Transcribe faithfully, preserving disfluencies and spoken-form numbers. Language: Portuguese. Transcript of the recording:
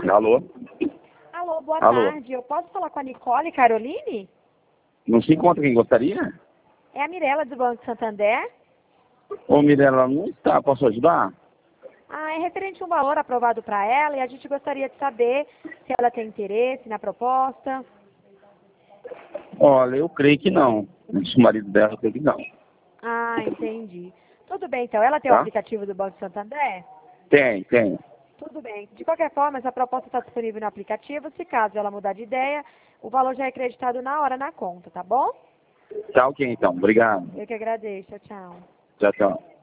Alô? Alô, boa Alô? tarde. Eu posso falar com a Nicole Caroline? Não se encontra quem gostaria? É a Mirella do Banco Santander? Ô, Mirella, não está. Posso ajudar? Ah, é referente a um valor aprovado para ela e a gente gostaria de saber se ela tem interesse na proposta. Olha, eu creio que não. O marido dela, eu creio que não. Ah, entendi. Tudo bem, então. Ela tem o Tá? aplicativo do Banco Santander? Tem, tem. Tudo bem. De qualquer forma, essa proposta está disponível no aplicativo. Se caso ela mudar de ideia, o valor já é acreditado na hora na conta, tá bom? Tá ok, então. Obrigado. Eu que agradeço. Tchau, tchau. Tchau, tchau.